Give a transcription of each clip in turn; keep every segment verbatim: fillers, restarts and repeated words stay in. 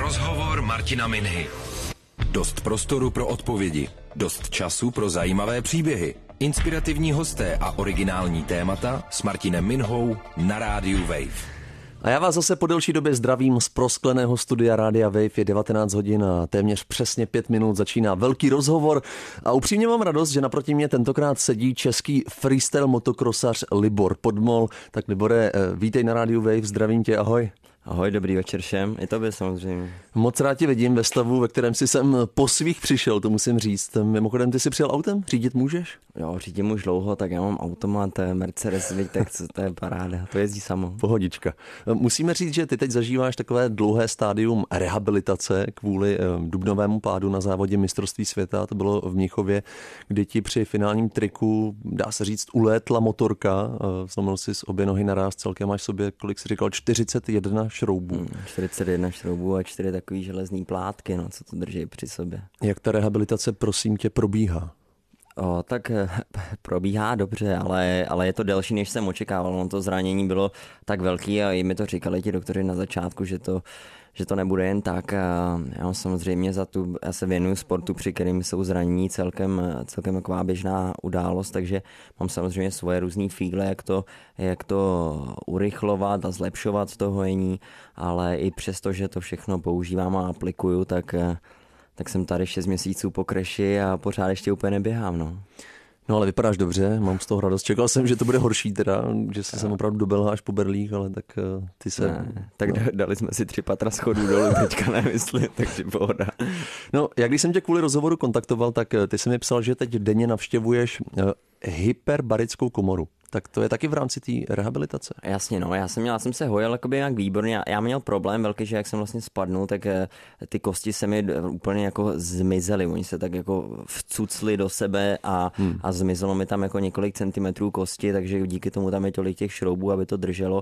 Rozhovor Martina Minhy. Dost prostoru pro odpovědi, dost času pro zajímavé příběhy, inspirativní hosté a originální témata s Martinem Minhou na rádiu Wave. A já vás zase po delší době zdravím z proskleného studia Rádia Wave. Je devatenáct hodin a téměř přesně pět minut začíná velký rozhovor. A upřímně mám radost, že naproti mě tentokrát sedí český freestyle motokrosař Libor Podmol. Tak Libore, vítej na Rádiu Wave, zdravím tě, ahoj. Ahoj, dobrý večer všem, i tobě samozřejmě. Moc rád tě vidím ve stavu, ve kterém si sem po svých přišel, to musím říct. Mimochodem, ty jsi přijel autem? Řídit můžeš? Jo, řídím už dlouho, tak já mám automat, Mercedes, tak to je paráda, to jezdí samo. Pohodička. Musíme říct, že ty teď zažíváš takové dlouhé stádium rehabilitace kvůli dubnovému pádu na závodě mistrovství světa. To bylo v Mnichově, kdy ti při finálním triku, dá se říct, ulétla motorka. Zlomil jsi z obě nohy naráz, celkem máš sobě, kolik jsi říkal, čtyřicet jedna šroubů. Hmm, čtyřicet jedna šroubů a čtyři takový železný plátky, no, co to drží při sobě. Jak ta rehabilitace, prosím tě, probíhá? O, tak probíhá dobře, ale, ale je to delší, než jsem očekával. No, to zranění bylo tak velký a i mi to říkali ti doktoři na začátku, že to, že to nebude jen tak. A já samozřejmě za tu, já se věnuju sportu, při kterým jsou zranění celkem, celkem taková běžná událost, takže mám samozřejmě svoje různý fígle, jak to, jak to urychlovat a zlepšovat to hojení, ale i přesto, že to všechno používám a aplikuju, tak tak jsem tady šest měsíců po kreši a pořád ještě úplně neběhám, no. No ale vypadáš dobře, mám z toho radost. Čekal jsem, že to bude horší teda, že se sem opravdu dobelhá až po berlích, ale tak uh, ty se... Ne, tak no. Dali jsme si tři patra schodů dolů, teďka nemyslím, takže pohoda. No, jak když jsem tě kvůli rozhovoru kontaktoval, tak ty jsi mi psal, že teď denně navštěvuješ uh, hyperbarickou komoru. Tak to je taky v rámci té rehabilitace. Jasně, no, já jsem měl, já jsem se hojil jakoby jak výborně, já, já měl problém velký, že jak jsem vlastně spadnul, tak ty kosti se mi úplně jako zmizely, oni se tak jako vcucli do sebe a, hmm. a zmizelo mi tam jako několik centimetrů kosti, takže díky tomu tam je tolik těch šroubů, aby to drželo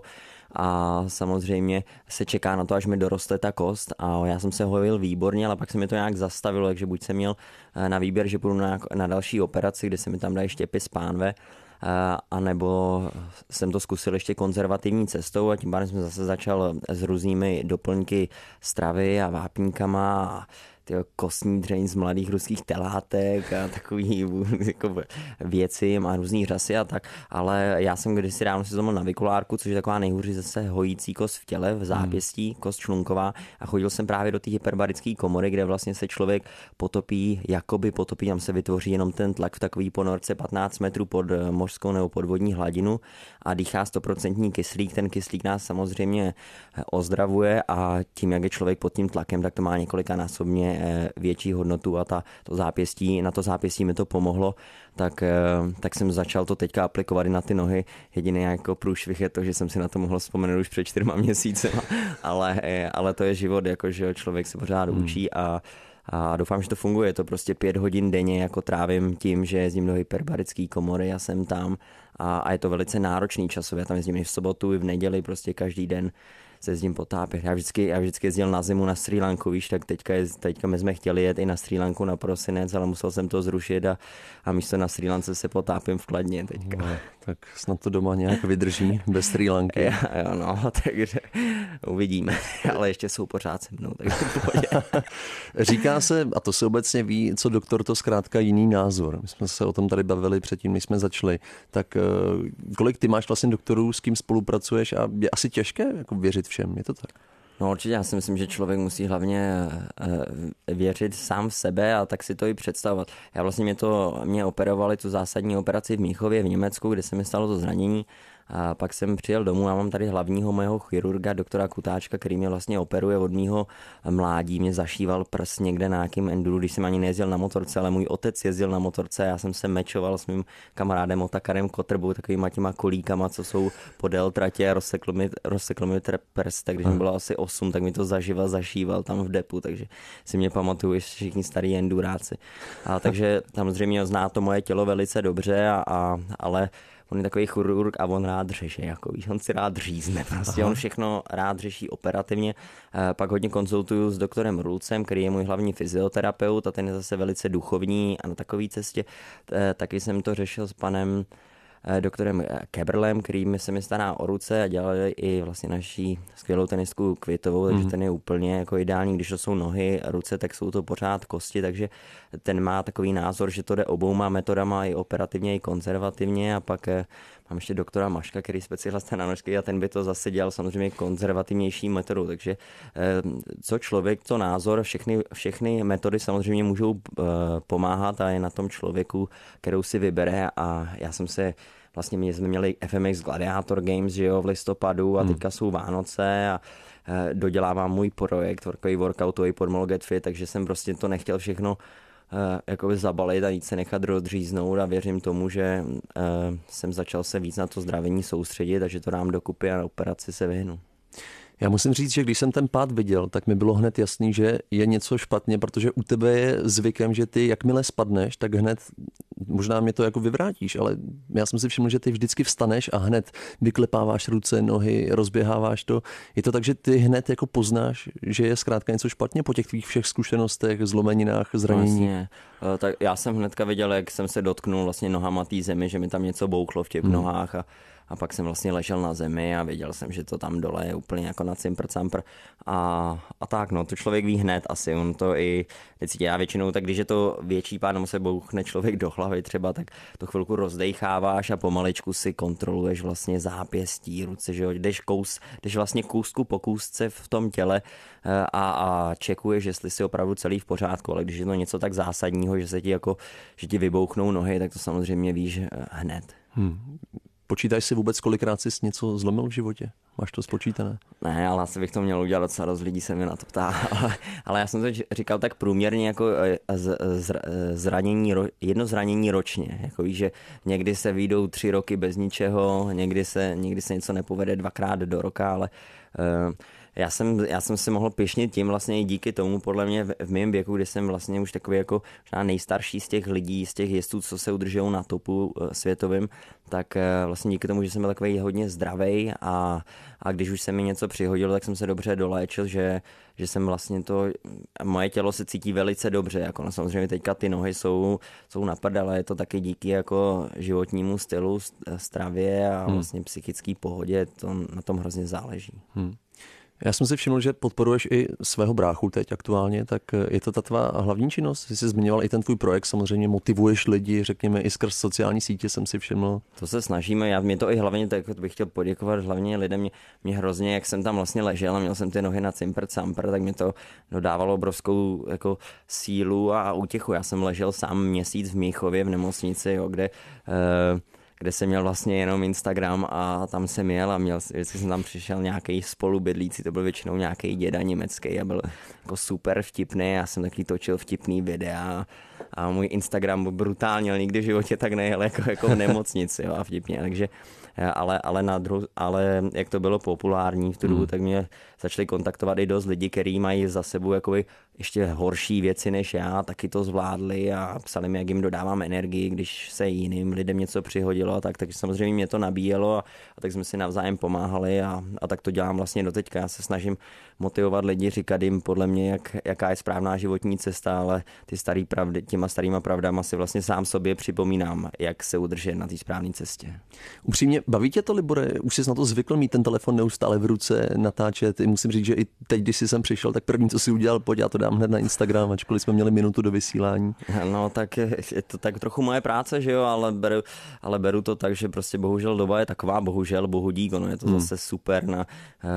a samozřejmě se čeká na to, až mi doroste ta kost a já jsem se hojil výborně, ale pak se mi to nějak zastavilo, takže buď jsem měl na výběr, že půjdu na, na další operaci, kde se mi tam dají štěpy z pánve, a nebo jsem to zkusil ještě konzervativní cestou a tím pádem jsem zase začal s různými doplňky stravy a vápníkama a tyjo, kostní dřeň z mladých ruských telátek a takový jako věci, má různý řasy a tak, ale já jsem kdysi dávno si zlomil navikulárku, což je taková nejhůři zase hojící kost v těle, v zápěstí, hmm. kost člunková a chodil jsem právě do té hyperbarické komory, kde vlastně se člověk potopí, jakoby potopí, tam se vytvoří jenom ten tlak v takový ponorce patnáct metrů pod mořskou nebo podvodní hladinu a dýchá stoprocentní kyslík, ten kyslík nás samozřejmě ozdravuje a tím, jak je člověk pod tím tlakem, tak to má několikanásobně větší hodnotu a ta, to zápěstí, na to zápěstí mi to pomohlo, tak, tak jsem začal to teďka aplikovat i na ty nohy. Jediný jako průšvih je to, že jsem si na to mohl vzpomenout už před čtyřma měsícema, ale, ale to je život, jako že člověk se pořád hmm. učí a A doufám, že to funguje. Je to prostě pět hodin denně, jako trávím tím, že jezdím do hyperbarické komory a jsem tam a, a je to velice náročný časově. Já tam jezdím i v sobotu, i v neděli, prostě každý den se jezdím potápět. Já vždycky, já vždycky jezdil na zimu na Srí Lanku, víš, tak teďka, je, teďka my jsme chtěli jet i na Srí Lanku na prosinec, ale musel jsem to zrušit a, a místo na Srí Lance se potápím v Kladně teďka. No, tak snad to doma nějak vydrží bez Srí Lanky. Jo, jo, no, takže uvidíme, ale ještě jsou pořád se mnou, takže v pohodě. Říká se, a to se obecně ví, co doktor, to zkrátka jiný názor. My jsme se o tom tady bavili předtím, než jsme začali. Tak kolik ty máš vlastně doktorů, s kým spolupracuješ a je asi těžké jako věřit všem, je to tak? No určitě, já si myslím, že člověk musí hlavně věřit sám v sebe a tak si to i představovat. Já vlastně mě to, mě operovali tu zásadní operaci v Mnichově v Německu, kde se mi stalo to zranění. A pak jsem přijel domů, já mám tady hlavního mého chirurga, doktora Kutáčka, který mě vlastně operuje od mýho mládí. Mě zašíval prst někde na nějakým enduru, když jsem ani nejezdil na motorce, ale můj otec jezdil na motorce. Já jsem se mečoval s mým kamarádem Otakarem Kotrbou, takovýma těma kolíkama, co jsou podél tratě a rozsekl mi, rozsekl mi prst, tak když mi bylo asi osm, tak mi to zaživa zašíval tam v depu, takže si mě pamatuju ještě všichni starý enduráci. A takže samozřejmě zná to moje tělo velice dobře, a, a, ale on je takový chirurg a on rád řeší, jako víš, on si rád řízne, prostě Aha. on všechno rád řeší operativně. Pak hodně konzultuju s doktorem Rulcem, který je můj hlavní fyzioterapeut a ten je zase velice duchovní a na takové cestě. Taky jsem to řešil s panem doktorem Kebrlem, který mi se mi stará o ruce a dělali i vlastně naší skvělou tenistku Kvitovou, takže mm. ten je úplně jako ideální, když to jsou nohy, ruce, tak jsou to pořád kosti, takže ten má takový názor, že to jde obouma metodama, i operativně, i konzervativně, a pak mám ještě doktora Maška, který specialista na nožky, a ten by to zase dělal samozřejmě konzervativnější metodou, takže co člověk, co názor, všechny, všechny metody samozřejmě můžou pomáhat a je na tom člověku, kterou si vybere. A já jsem se vlastně, my jsme měli F M X Gladiator Games, že jo, v listopadu, a teďka jsou Vánoce a dodělávám můj projekt, takový workoutový Podmol Get Fit, takže jsem prostě to nechtěl všechno jakoby zabalit a nic se nechat rozříznout, a věřím tomu, že uh, jsem začal se víc na to zdravení soustředit a že to dám dokupy a na operaci se vyhnu. Já musím říct, že když jsem ten pád viděl, tak mi bylo hned jasný, že je něco špatně, protože u tebe je zvykem, že ty jakmile spadneš, tak hned, možná mě to jako vyvrátíš, ale já jsem si všiml, že ty vždycky vstaneš a hned vyklepáváš ruce, nohy, rozběháváš to. Je to tak, že ty hned jako poznáš, že je zkrátka něco špatně po těch tvých všech zkušenostech, zlomeninách, zranění? Vlastně, tak já jsem hnedka viděl, jak jsem se dotknul vlastně nohama té zemi, že mi tam něco bouchlo v těch hmm. nohách, a A pak jsem vlastně ležel na zemi a věděl jsem, že to tam dole je úplně jako na cimpr-campr. A, a tak, no, to člověk ví hned asi. On to i necítí. Já většinou, tak když je to větší pád, nebo se bouchne člověk do hlavy třeba, tak to chvilku rozdejcháváš a pomaličku si kontroluješ vlastně zápěstí, ruce, že jo. Jdeš, kous, jdeš vlastně kousku po kousce v tom těle a, a čekuješ, jestli si opravdu celý v pořádku. Ale když je to něco tak zásadního, že se ti jako, že ti vybouchnou nohy, tak to samozřejmě víš hned. Hmm. Počítáš si vůbec, kolikrát jsi něco zlomil v životě? Máš to spočítané? Ne, ale asi bych to měl udělat, docela dost lidí se mi na to ptá. Ale, ale já jsem to říkal tak průměrně jako z, z, zranění, jedno zranění ročně. Jako víš, že někdy se vyjdou tři roky bez ničeho, někdy se, někdy se něco nepovede dvakrát do roka, ale uh, Já jsem, já jsem si mohl pěšnit tím vlastně i díky tomu, podle mě v, v mém věku, kdy jsem vlastně už takový jako nejstarší z těch lidí, z těch jezdců, co se udržují na topu uh, světovým, tak uh, vlastně díky tomu, že jsem byl takový hodně zdravej a, a když už se mi něco přihodilo, tak jsem se dobře doléčil, že, že jsem vlastně to, moje tělo se cítí velice dobře, jako no, samozřejmě teďka ty nohy jsou, jsou na prdele, je to taky díky jako životnímu stylu, stravě a vlastně psychické pohodě, to na tom hrozně záleží. Hmm. Já jsem si všiml, že podporuješ i svého bráchu teď aktuálně, tak je to ta tvá hlavní činnost? Jsi si zmiňoval i ten tvůj projekt, samozřejmě motivuješ lidi, řekněme i skrz sociální sítě jsem si všiml. To se snažíme, já mě to i hlavně, tak bych chtěl poděkovat hlavně lidem, mě, mě hrozně, jak jsem tam vlastně ležel a měl jsem ty nohy na cimpr-campr, tak mě to dodávalo obrovskou jako sílu a útěchu. Já jsem ležel sám měsíc v Mnichově v nemocnici, jo, kde... Uh, kde jsem měl vlastně jenom Instagram a tam jsem jel a měl, vždycky jsem tam přišel nějaký spolubydlící, to byl většinou nějaký děda německý a byl jako super vtipný, já jsem taky točil vtipný videa a můj Instagram byl brutálně, nikdy v životě tak nejel jako, jako v nemocnici, jo, a vtipně, takže ale, ale, na druh, ale jak to bylo populární v tu dobu, hmm. tak mě začali kontaktovat i dost lidí, kteří mají za sebou jakoby ještě horší věci než já, taky to zvládli a psali mi, jak jim dodávám energii, když se jiným lidem něco přihodilo a tak, takže samozřejmě mě to nabíjelo a, a tak jsme si navzájem pomáhali a, a tak to dělám vlastně doteďka. Já se snažím motivovat lidi, říkat jim podle mě, jak, jaká je správná životní cesta, ale ty starý pravdy, těma starýma pravdama si vlastně sám sobě připomínám, jak se udržet na té správné cestě. Upřímně, baví tě to, Libore? Už jsi na to zvykl mít ten telefon neustále v ruce, natáčet. Musím říct, že i teď, když jsi sem přišel, tak první, co si udělal, pojď, já to dám hned na Instagram, ačkoliv jsme měli minutu do vysílání. No, tak je to tak trochu moje práce, že jo, ale beru, ale beru to tak, že prostě bohužel doba je taková, bohužel, bohudík, ono je to hmm. zase super na,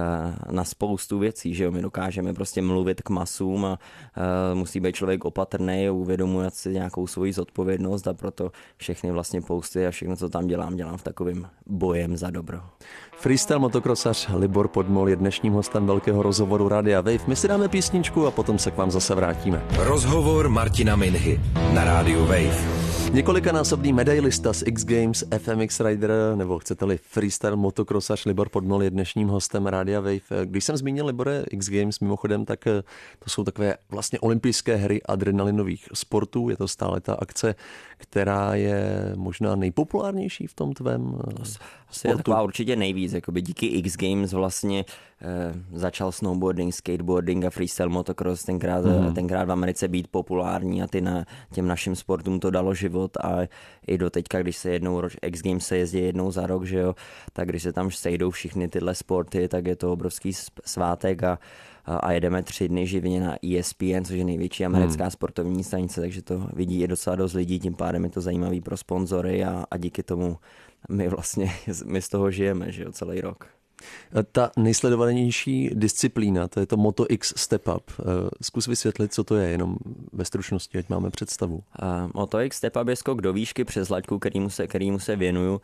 na spoustu věcí, že jo, my dokážeme prostě mluvit k masům a musí být člověk opatrný, uvědomovat si nějakou svoji zodpovědnost a proto všechny vlastně posty a všechno, co tam dělám, dělám v takovém bojem za dobro. Freestyle motokrosař Libor Podmol je dnešním hostem velkého rozhovoru Rádia Wave. My si dáme písničku a potom se k vám zase vrátíme. Rozhovor Martina Minhy na Rádiu Wave. Několikanásobný medailista z X Games, F M X Rider, nebo chcete-li freestyle motokrosař Libor Podmol je dnešním hostem Rádia Wave. Když jsem zmínil, Libore, X Games mimochodem, tak to jsou takové vlastně olympijské hry adrenalinových sportů. Je to stále ta akce, která je možná nejpopulárnější v tom tvém sportu. Asi je taková určitě nejvíc. Jakoby díky X Games vlastně začal snowboarding, skateboarding a freestyle motocross tenkrát, mm. tenkrát v Americe být populární a ty na, těm našim sportům to dalo život a i do teďka, když se jednou, X Games se jezdí jednou za rok, že jo, tak když se tam sejdou všichni tyhle sporty, tak je to obrovský svátek a a jedeme tři dny živně na E S P N, což je největší americká hmm. sportovní stanice, takže to vidí i docela dost lidí, tím pádem je to zajímavý pro sponzory a, a díky tomu my vlastně my z toho žijeme, že jo, celý rok. Ta nejsledovanější disciplína, to je to Moto X Step Up. Zkus vysvětlit, co to je, jenom ve stručnosti, ať máme představu. Uh, Moto X Step Up je skok do výšky přes laťku, kterýmu se, kterýmu se věnuju.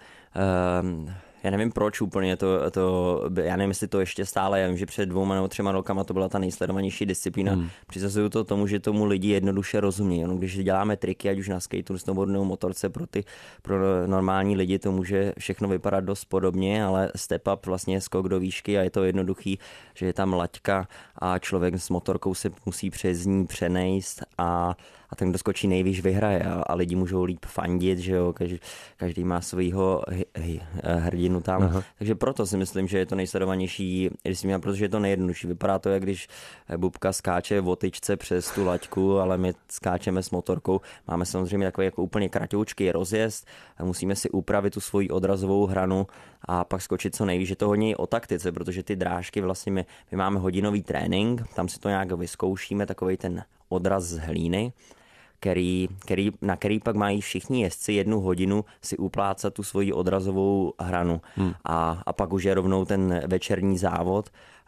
Uh, Já nevím proč úplně to, to, já nevím, jestli to ještě stále, já vím, že před dvouma nebo třema rokama to byla ta nejsledovanější disciplína. Hmm. Přizazuju to tomu, že tomu lidi jednoduše rozumí. Ono, když děláme triky, ať už na skateu, snowboardu nebo motorce, pro ty pro normální lidi to může všechno vypadat dost podobně, ale step up vlastně je skok do výšky a je to jednoduchý, že je tam laťka a člověk s motorkou se musí přes ní přenejst a a ten, kdo skočí nejvýš, vyhraje a, a lidi můžou líp fandit, že jo, každý, každý má svýho hy, hy, hrdinu tam. Aha. Takže proto si myslím, že je to nejsledovanější disciplína, protože je to nejjednodušší. Vypadá to, jak když Bubka skáče v otyčce přes tu laťku, ale my skáčeme s motorkou. Máme samozřejmě takový jako úplně kratoučký rozjezd, musíme si upravit tu svoji odrazovou hranu a pak skočit co nejvíc. Je to hodně o taktice, protože ty drážky vlastně my, my máme hodinový trénink, tam si to nějak vyzkoušíme, takovej ten odraz z hlíny, který, který, na který pak mají všichni jezdci jednu hodinu si uplácat tu svoji odrazovou hranu. Hmm. A, a pak už je rovnou ten večerní závod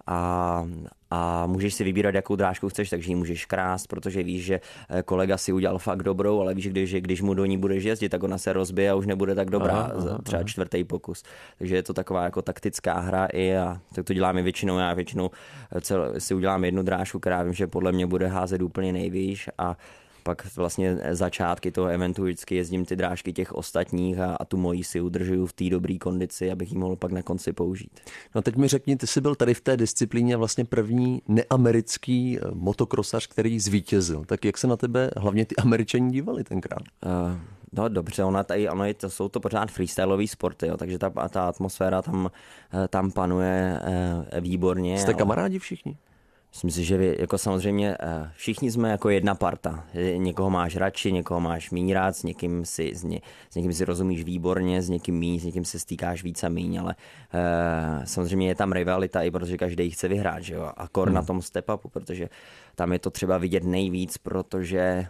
a, a můžeš si vybírat, jakou drážku chceš, takže ji můžeš krást, protože víš, že kolega si udělal fakt dobrou, ale víš, když, když mu do ní budeš jezdit, tak ona se rozbije a už nebude tak dobrá, aha, aha, třeba aha. čtvrtý pokus. Takže je to taková jako taktická hra i a tak to děláme většinou. Já většinou cel, si udělám jednu drážku, která vím, že podle mě bude házet úplně nejvýš a pak vlastně začátky toho eventu vždycky jezdím ty drážky těch ostatních a, a tu moji si udržuju v té dobré kondici, abych ji mohl pak na konci použít. No teď mi řekni, ty jsi byl tady v té disciplíně vlastně první neamerický motokrosař, který zvítězil. Tak jak se na tebe hlavně ty Američani dívali tenkrát? Uh, no dobře, ona tady, ono je, to, jsou to pořád freestyleový sporty, jo, takže ta, ta atmosféra tam, tam panuje uh, výborně. Jste kamarádi všichni? Myslím si, že vy, jako samozřejmě všichni jsme jako jedna parta. Někoho máš radši, někoho máš míň rád, s někým si, s, ně, s někým si rozumíš výborně, s někým míň, s někým se stýkáš víc a míň, ale uh, samozřejmě je tam rivalita i protože každý chce vyhrát, že jo? A kor hmm. na tom step-upu, protože tam je to třeba vidět nejvíc, protože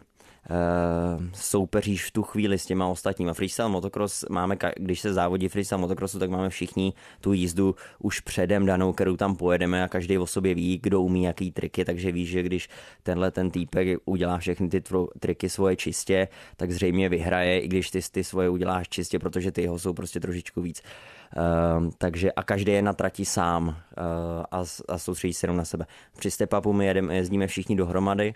Uh, soupeříš v tu chvíli s těma ostatníma. Freestyle motocross máme, když se závodí freestyle motocrossu, tak máme všichni tu jízdu už předem danou, kterou tam pojedeme a každý o sobě ví, kdo umí jaký triky, takže víš, že když tenhle ten týpek udělá všechny ty tro, triky svoje čistě, tak zřejmě vyhraje, i když ty ty svoje uděláš čistě, protože ty jeho jsou prostě trošičku víc. Uh, takže a každý je na trati sám uh, a, a soustředí se jenom na sebe. Při step-upu my jedeme, jezdíme všichni dohromady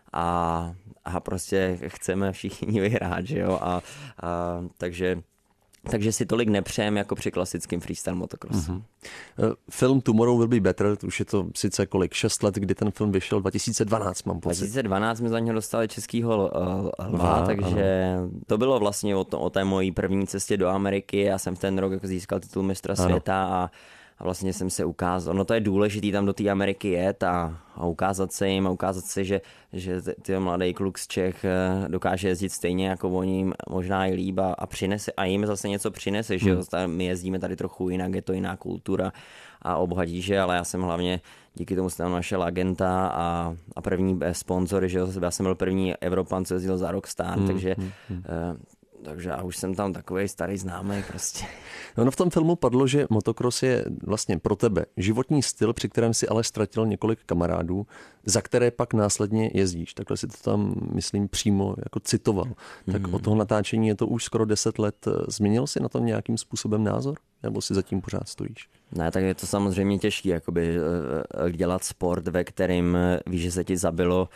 A, a prostě chceme všichni vyhrát, že jo, a, a takže, takže si tolik nepřejem jako při klasickém freestyle motocrossu. Mm-hmm. Film Tomorrow Will Be Better, to už je to sice kolik, šest let, kdy ten film vyšel, dva tisíce dvanáct mám pocit. dva tisíce dvanáct jsme za něho dostali českýho lva, takže ano. To bylo vlastně o, to, o té mojí první cestě do Ameriky, já jsem v ten rok jako získal titul mistra světa a A vlastně jsem se ukázal, no to je důležitý tam do té Ameriky jet a, a ukázat se jim a ukázat si, že, že ty mladý kluk z Čech dokáže jezdit stejně jako oni, možná i líp a, a přinese, a jim zase něco přinese, hmm. že jo, my jezdíme tady trochu jinak, je to jiná kultura a obohatí, že, ale já jsem hlavně díky tomu jsem našel agenta a, a první sponzory, že jo, já jsem byl první Evropan, co jezdil za Rockstar, hmm. takže hmm. Uh, takže já už jsem tam takovej starý známý prostě. No, no v tom filmu padlo, že motocross je vlastně pro tebe životní styl, při kterém si ale ztratil několik kamarádů, za které pak následně jezdíš. Takhle si to tam, myslím, přímo jako citoval. Tak hmm. od toho natáčení je to už skoro deset let. Změnil jsi na tom nějakým způsobem názor? Nebo si zatím pořád stojíš? Ne, tak je to samozřejmě těžké, jakoby dělat sport, ve kterým víš, že se ti zabilo,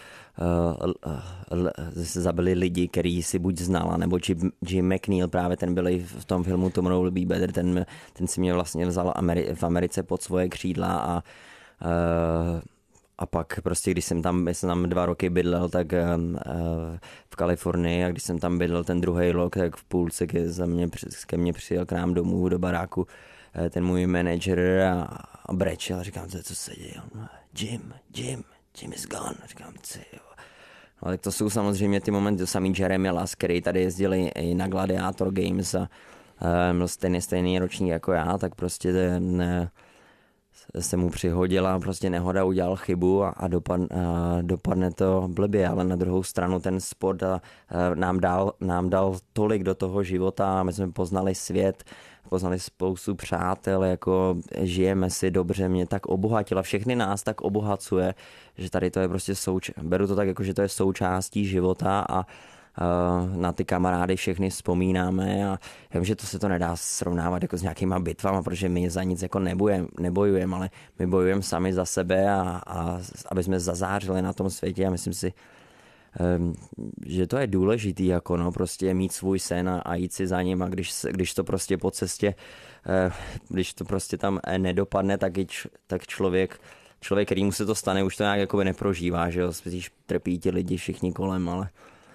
se zabili lidi, který si buď znala, nebo Jim, Jim McNeil, právě ten byl v tom filmu Tomorrow Will Be Better, ten, ten si mě vlastně vzal Ameri- v Americe pod svoje křídla a a pak prostě, když jsem tam, jsem tam dva roky bydlel, tak uh, v Kalifornii, a když jsem tam bydlel ten druhý rok, tak v půlce ke, za mě, ke mně přijel k nám domů do baráku ten můj manager a, a brečel a říkám, co se děje? Jim, Jim, Jim is gone. A říkám, co jo. No, tak to jsou samozřejmě ty momenty, to samý Jeremy Lass, který tady jezdili i na Gladiator Games a byl stejný, stejný ročník jako já, tak prostě ne, se mu přihodila prostě nehoda, udělal chybu a, a, dopad, a dopadne to blbě, ale na druhou stranu ten sport a, a nám, dal, nám dal tolik do toho života a my jsme poznali svět, poznali spoustu přátel, jako žijeme si dobře, mě tak obohatila, všechny nás tak obohacuje, že tady to je prostě součást, beru to tak jako, že to je součástí života a na ty kamarády všechny vzpomínáme a já vím, že to se to nedá srovnávat jako s nějakýma bitvama, protože my za nic jako nebojujeme, nebojujeme, ale my bojujeme sami za sebe a, a aby jsme zazářili na tom světě a myslím si, že to je důležitý jako no, prostě mít svůj sen a, a jít si za ním a když, když to prostě po cestě, když to prostě tam nedopadne, tak, i č, tak člověk člověk, kterýmu se to stane, už to nějak jakoby neprožívá, že jo, spíš trpí ti lidi všichni kolem, ale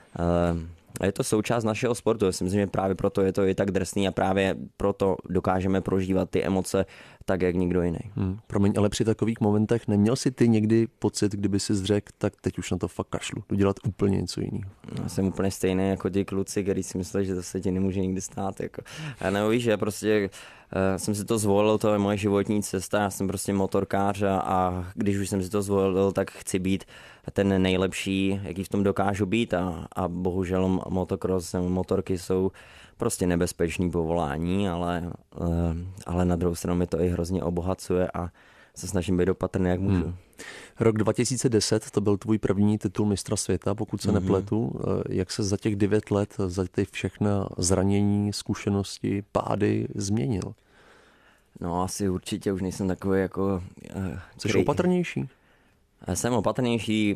Uh, je to součást našeho sportu. Já si myslím, že právě proto je to i tak drsný a právě proto dokážeme prožívat ty emoce tak, jak nikdo jiný. Hmm, promiň, ale při takových momentech neměl jsi ty někdy pocit, kdyby si řekl, tak teď už na to fakt kašlu, jdu dělat úplně něco jiného? Já jsem úplně stejný jako ti kluci, kteří si mysleli, že to se ti nemůže nikdy stát. Jako. Já nebo víš, že prostě uh, jsem si to zvolil, to je moje životní cesta, já jsem prostě motorkář a, a když už jsem si to zvolil, tak chci být ten nejlepší, jaký v tom dokážu být a, a bohužel motocross, motorky jsou prostě nebezpečný povolání, ale, ale na druhou stranu mi to i hrozně obohacuje a se snažím být opatrný, jak můžu. Hmm. Rok dva tisíce deset to byl tvůj první titul mistra světa, pokud se mm-hmm. nepletu. Jak se za těch devět let, za ty všechna zranění, zkušenosti, pády změnil? No asi určitě už nejsem takový jako... Jsi který... opatrnější? Jsem opatrnější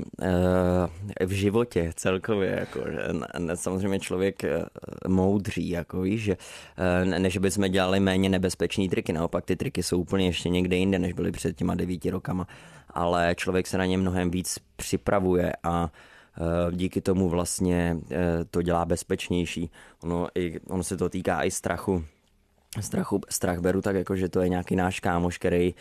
v životě celkově, jako, že samozřejmě člověk moudří, jako víš, že ne, že bychom dělali méně nebezpečný triky, naopak ty triky jsou úplně ještě někde jinde, než byly před těma devíti rokama, ale člověk se na ně mnohem víc připravuje a díky tomu vlastně to dělá bezpečnější. Ono, i, ono se to týká i strachu. Strachu, strach beru tak, jako, že to je nějaký náš kámoš, který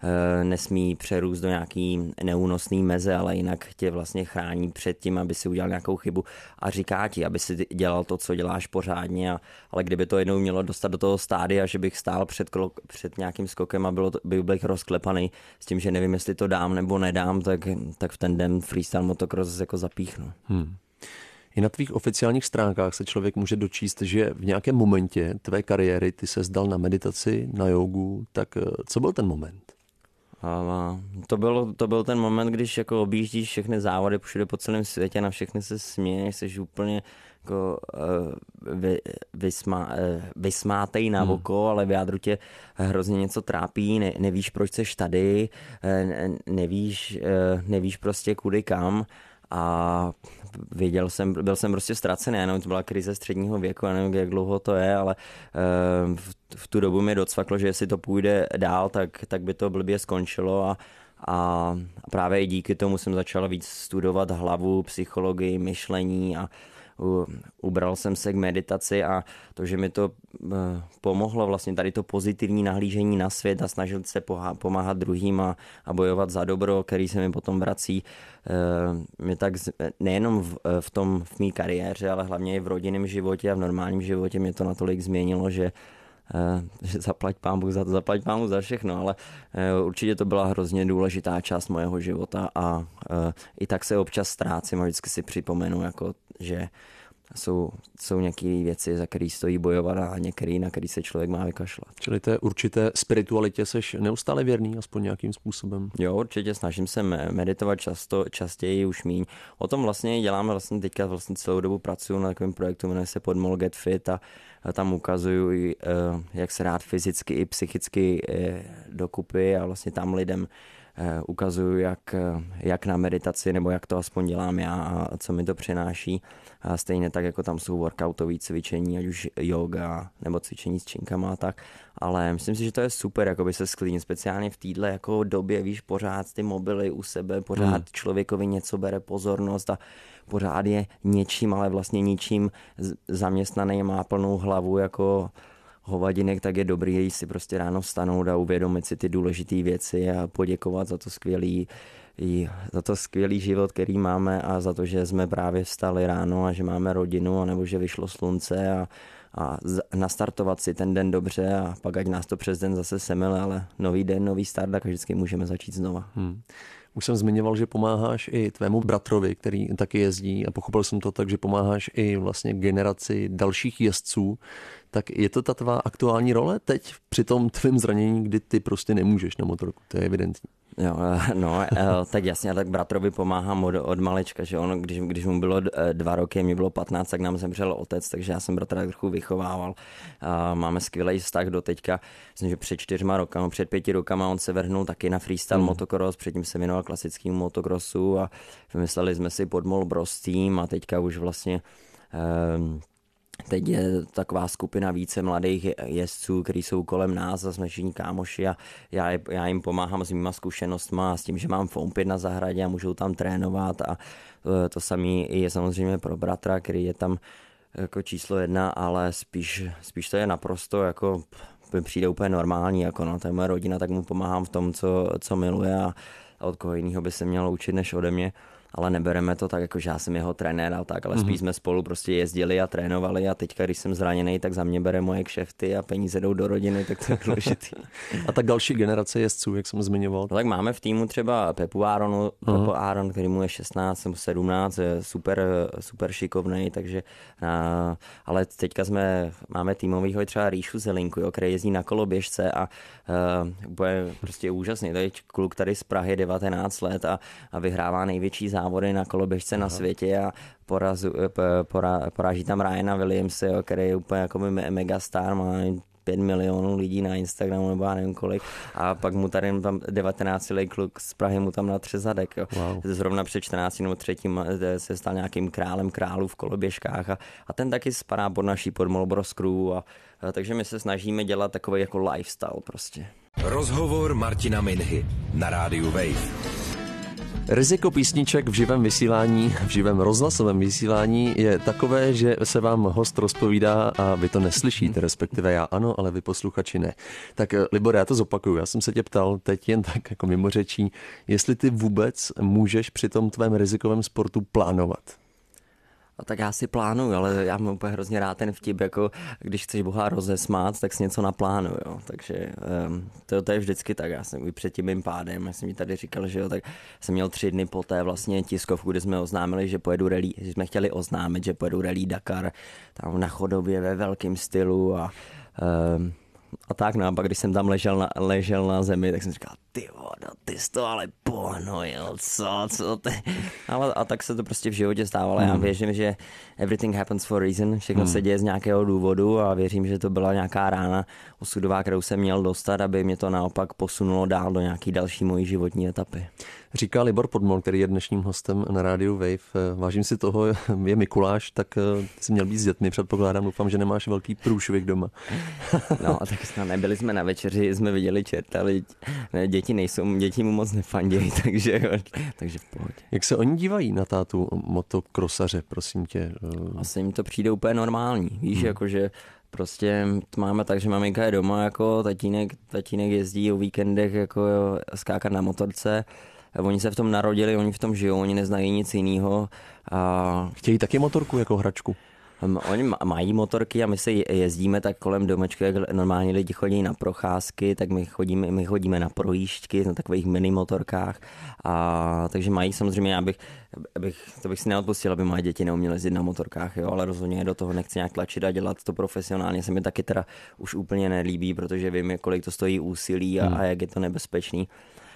nesmí přerůst do nějaký neúnosný meze, ale jinak tě vlastně chrání před tím, aby si udělal nějakou chybu a říká ti, aby si dělal to, co děláš pořádně, a, ale kdyby to jednou mělo dostat do toho stádia, že bych stál před, krok, před nějakým skokem a bylo to, by byl rozklepaný s tím, že nevím, jestli to dám nebo nedám, tak, tak v ten den freestyle motocross jako zapíchnu. Hmm. I na tvých oficiálních stránkách se člověk může dočíst, že v nějakém momentě tvé kariéry ty se zdal na meditaci, na jogu, tak co byl ten moment? A to, bylo, to byl ten moment, když jako objíždíš všechny závody všude po celém světě, na všechny se směješ, jsi úplně jako uh, vy, vysmá, uh, vysmátej na oko, hmm. ale v jádru tě hrozně něco trápí, ne, nevíš, proč jsi tady, uh, nevíš, uh, nevíš prostě kudy kam. A věděl jsem, byl jsem prostě ztracený, já nevím, to byla krize středního věku, já nevím, jak dlouho to je, ale uh, v, v tu dobu mi docvaklo, že jestli to půjde dál, tak, tak by to blbě skončilo a, a právě i díky tomu jsem začal víc studovat hlavu, psychologii, myšlení a u, ubral jsem se k meditaci a to, že mi to uh, pomohlo vlastně tady to pozitivní nahlížení na svět a snažil se poha- pomáhat druhým a, a bojovat za dobro, který se mi potom vrací, uh, mě tak z, nejenom v, v tom v mý kariéře, ale hlavně i v rodinném životě a v normálním životě mě to natolik změnilo, že Uh, že zaplať pán Bůh za to, zaplať pán Bůh za všechno, ale uh, určitě to byla hrozně důležitá část mojeho života a uh, i tak se občas ztrácím a vždycky si připomenu, jako, že jsou, jsou některé věci, za které stojí bojovat a některé, na které se člověk má vykašlat. Čili té určité spiritualitě seš neustále věrný, aspoň nějakým způsobem? Jo, určitě snažím se meditovat často, častěji, už míň. O tom vlastně děláme, vlastně teďka vlastně celou dobu pracuju na takovém projektu, jmenuje se Podmol Get Fit a tam ukazuju, jak se rád fyzicky i psychicky dokupy a vlastně tam lidem ukazuju, jak, jak na meditaci, nebo jak to aspoň dělám já a co mi to přináší. A stejně tak, jako tam jsou workoutové cvičení, ať už yoga nebo cvičení s činkama a tak. Ale myslím si, že to je super, jakoby se sklidnit, speciálně v téhle jako době, víš, pořád ty mobily u sebe, pořád hmm. člověkovi něco bere pozornost a pořád je něčím, ale vlastně ničím zaměstnaný, má plnou hlavu jako hovadinek, tak je dobrý si prostě ráno vstanout a uvědomit si ty důležité věci a poděkovat za to skvělý, i za to skvělý život, který máme a za to, že jsme právě vstali ráno a že máme rodinu, anebo že vyšlo slunce a, a nastartovat si ten den dobře a pak ať nás to přes den zase semele, ale nový den, nový start a vždycky můžeme začít znova. Hmm. Už jsem zmiňoval, že pomáháš i tvému bratrovi, který taky jezdí a pochopil jsem to tak, že pomáháš i vlastně generaci dalších jezdců. Tak je to ta tvá aktuální role teď při tom tvým zranění, kdy ty prostě nemůžeš na motorku, to je evidentní. Jo, no, tak jasně, tak bratrovi pomáhám od, od malečka, že on, když, když mu bylo dva roky, mě bylo patnáct, tak nám zemřel otec, takže já jsem bratra trochu vychovával. A máme skvělý vztah do teďka, myslím, že před čtyřma rokama, před pěti rokama on se vrhnul taky na freestyle hmm. motocross, předtím se věnoval klasickému motocrossu a vymysleli jsme si Podmol Bros Team a teďka už vlastně... Um, Teď je taková skupina více mladých jezdců, kteří jsou kolem nás a jsme všichni kámoši a já, já jim pomáhám s mýma zkušenostma a s tím, že mám foam pit na zahradě a můžou tam trénovat a to, to samé je samozřejmě pro bratra, který je tam jako číslo jedna, ale spíš, spíš to je naprosto jako přijde úplně normální, jako no, to je moje rodina, tak mu pomáhám v tom, co, co miluje a, a od koho jiného by se mělo učit než ode mě. Ale nebereme to tak, jako že já jsem jeho trenér a tak, ale spíš jsme spolu prostě jezdili a trénovali a teďka, když jsem zraněný, tak za mě bere moje kšefty a peníze jdou do rodiny, tak to je důležitý. A tak další generace jezdců, jak jsem zmiňoval? No, tak máme v týmu třeba Pepu Aronu, Pepo Aron, který mu je šestnáct nebo sedmnáct, je super, super šikovnej, takže a, ale teďka jsme, máme týmovýho třeba Ríšu Zelinku, jo, který jezdí na koloběžce a uh, bude prostě úžasný. To je kluk tady z Prahy, devatenáct let a, a vyhrává největší závody na koloběžce Aha. na světě a porazu, pora, poráží tam Ryana Williamse, jo, který je úplně jako megastar, má pět milionů lidí na Instagramu nebo já nevím kolik a pak mu tady tam devatenáctiletý kluk z Prahy mu tam natře zadek. Jo. Wow. Zrovna před čtrnácti nebo třetím se stal nějakým králem králů v koloběžkách a, a ten taky spadá pod naší Podmol Bros Crew a, a takže my se snažíme dělat takový jako lifestyle prostě. Rozhovor Martina Minhy na rádiu Wave. Riziko písniček v živém vysílání, v živém rozhlasovém vysílání je takové, že se vám host rozpovídá a vy to neslyšíte, respektive já ano, ale vy posluchači ne. Tak Libore, já to zopakuju, já jsem se tě ptal teď jen tak jako mimo řečí, jestli ty vůbec můžeš při tom tvém rizikovém sportu plánovat. A tak já si plánuju, ale já mám úplně hrozně rád ten vtip, jako když chceš Boha rozesmát, tak si něco naplánuju, jo. Takže um, to, to je vždycky tak, já jsem i před tím mým pádem, já jsem mi tady říkal, že jo, tak jsem měl tři dny poté vlastně tiskovku, kde jsme oznámili, že pojedu rally, že jsme chtěli oznámit, že pojedu rally Dakar, tam na chodobě ve velkém stylu a um, a tak, no a pak když jsem tam ležel na, ležel na zemi, tak jsem říkal, ty voda, ty jsi to ale pohnojil, co, co ty. Ale, a tak se to prostě v životě stávalo. Mm. Já věřím, že everything happens for a reason, všechno mm. se děje z nějakého důvodu a věřím, že to byla nějaká rána osudová, kterou jsem měl dostat, aby mě to naopak posunulo dál do nějaký další mojí životní etapy. Říká Libor Podmol, který je dnešním hostem na rádiu Wave. Vážím si toho, je Mikuláš, tak jsi měl být s dětmi, předpokládám, doufám, že nemáš velký průšvih doma. No, tak jsme nebyli jsme na večeři, jsme viděli čert, ale děti nejsou, děti mu moc nefandějí, takže, takže v pohodě. Jak se oni dívají na tátu motokrosaře, prosím tě? Asi jim to přijde úplně normální, víš, hmm. jakože prostě máme tak, že maminka je doma, jako tatínek, tatínek jezdí o víkendech jako skákat na motorce. Oni se v tom narodili, oni v tom žijou, oni neznají nic jiného. A... Chtějí taky motorku jako hračku? Oni mají motorky a my se jezdíme tak kolem domečku, jak normální lidi chodí na procházky, tak my chodíme, my chodíme na projížďky na takových mini motorkách. A takže mají samozřejmě, já bych, bych, to bych si neodpustil, aby moje děti neuměly jezdit na motorkách, jo, ale rozhodně do toho nechci nějak tlačit a dělat to profesionálně. Se mi taky teda už úplně nelíbí, protože vím, kolik to stojí úsilí a, hmm. a jak je to nebezpečný.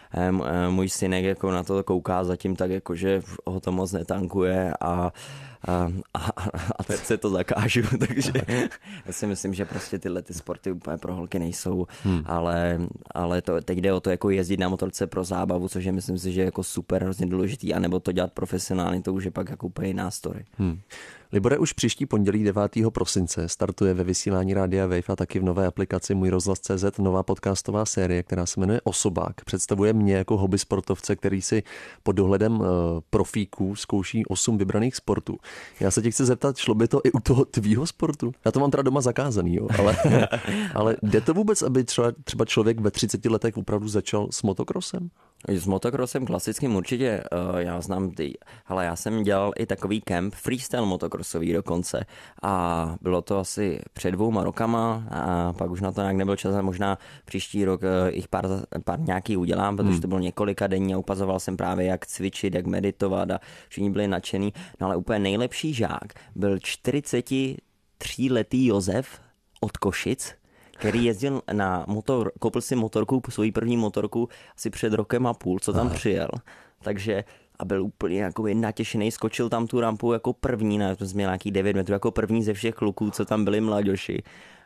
Můj synek jako na to kouká zatím tak, jako, že ho to moc netankuje a, a, a, a teď se to zakážu, takže já si myslím, že prostě tyhle ty sporty úplně pro holky nejsou, hmm. ale, ale to, teď jde o to jako jezdit na motorce pro zábavu, což je myslím si, že je jako super hrozně důležitý, anebo to dělat profesionálně, to už je pak jako úplně jiná story. Hmm. Libore, už příští pondělí devátého prosince startuje ve vysílání Rádia Wave a taky v nové aplikaci Můj rozhlas tečka cé zet nová podcastová série, která se jmenuje Osobák. Představuje mě jako hobby sportovce, který si pod dohledem profíků zkouší osm vybraných sportů. Já se tě chci zeptat, šlo by to i u toho tvýho sportu? Já to mám teda doma zakázaný, jo, ale, ale jde to vůbec, aby třeba, třeba člověk ve třiceti letech opravdu začal s motokrosem? S motokrosem klasickým určitě, já znám ty, ale já jsem dělal i takový kemp freestyle motokrosový dokonce a bylo to asi před dvouma rokama a pak už na to nějak nebyl čas a možná příští rok jich pár, pár nějaký udělám, protože hmm. to bylo několika denní a ukazoval jsem právě jak cvičit, jak meditovat a všichni byli nadšený, no ale úplně nejlepší žák byl čtyřicetitříletý Josef od Košic, který jezdil na motor, koupil si motorku, svoji první motorku asi před rokem a půl, co tam Aha. přijel. Takže a byl úplně jakoby natěšený, skočil tam tu rampu jako první, ne, to jsme měl nějaký devět metrů, jako první ze všech kluků, co tam byli mladěši.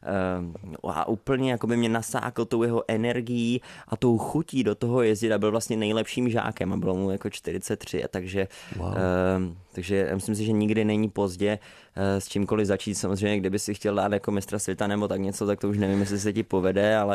A úplně jakoby mě nasákl tou jeho energií a tou chutí do toho jezdit a byl vlastně nejlepším žákem a bylo mu jako čtyřicet tři, takže, wow. takže myslím si, že nikdy není pozdě s čímkoliv začít. Samozřejmě, kdyby si chtěl dát jako mistra světa nebo tak něco, tak to už nevím, jestli se ti povede, ale,